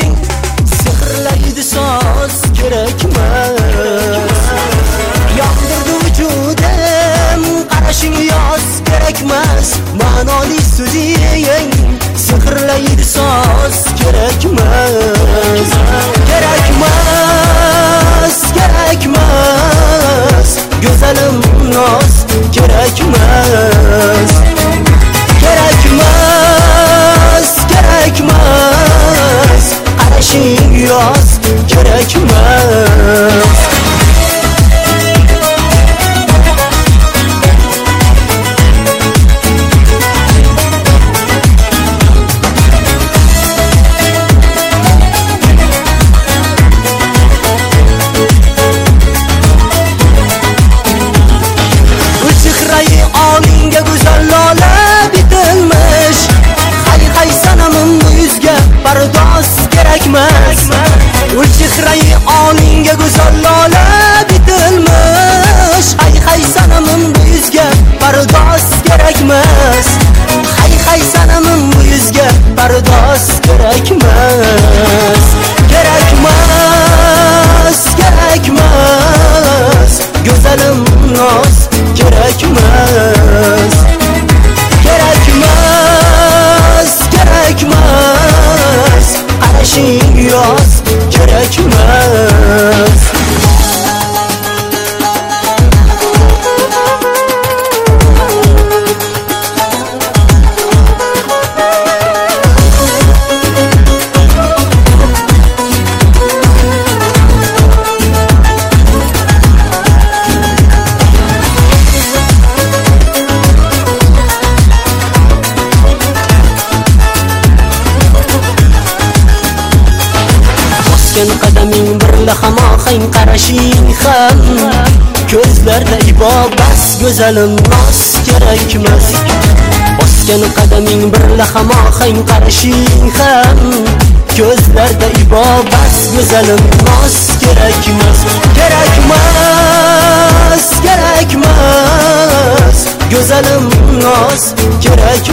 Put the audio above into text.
sehrlaydi so'z kerakmas. Yondirdi vujudim qarashing yoz kerakmas. Ma'noli so'zing sehrlaydi so'z kerakmas. Kerakmas, kerakmas, go'zalim noz kerakmas. Kerakmas, kerakmas, qarashing yoz kerakmas. Ul chehrai oningga go'zal lola bitilmish. Hay hay sanamim bu yuzga pardoz kerakmas. Hay hay sanamim bu yuzga pardoz kerakmas. Kerakmas, kerakmas, go'zalim noz kerakmas. Kerakmas, kerakmas, qarashing yoz kerakmas. Qadaming birla hamohang qarashing ham ko'zlarda ibo bas go'zalim noz kerakmas. Bosgan qadaming birla hamohang qarashing ham ko'zlarda ibo bas go'zalim noz kerakmas. Kerakmas, kerakmas, go'zalim noz kerakmas.